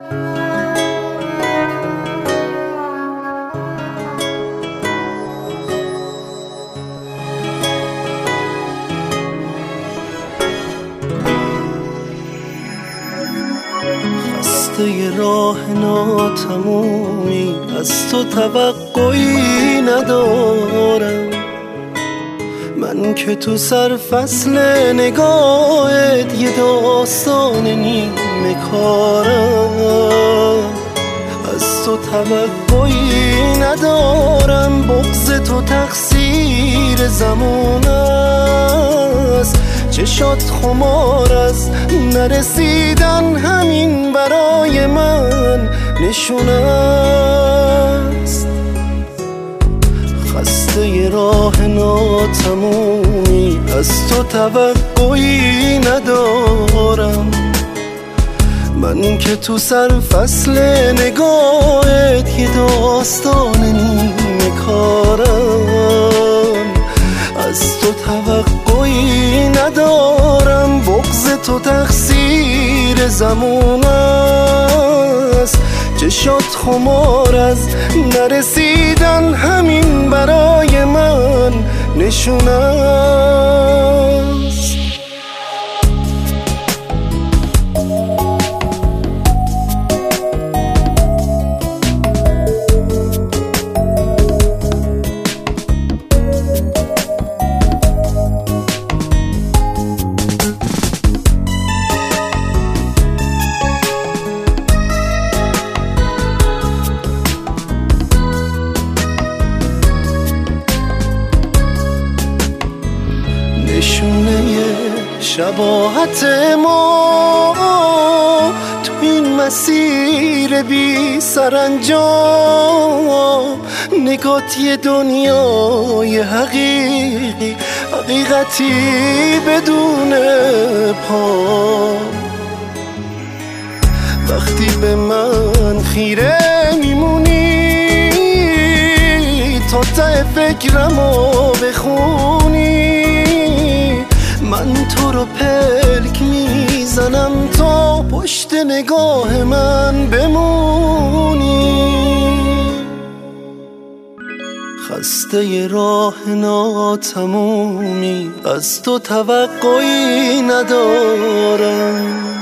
خسته راه ناتمومی از تو توقعی ندارم، من که تو سر فصل نگاهت یه داستان نیمه کارم. از تو توقعی ندارم، بغض تو تقصیر زمان است، چشات خمار از نرسیدن همین برای من نشونه است. خسته راه ناتمومی از تو توقعی ندارم، من که تو سر فصل نگاهت یه داستان نیمه کارم. از تو توقعی ندارم، بغض تو تقصیر زمان است، چشات خمار از نرسیدن همین برای من نشونه است. نشونه شباهت ما تو این مسیر بی سرانجام، نگات یه دنیای حقیقی، حقیقتی بدون پا. وقتی به من خیره میمونی تا ته فکرمو بخونی، من تو رو پلک میزنم تا پشت نگاه من بمونی. خسته راه ناتمومی از تو توقعی ندارم،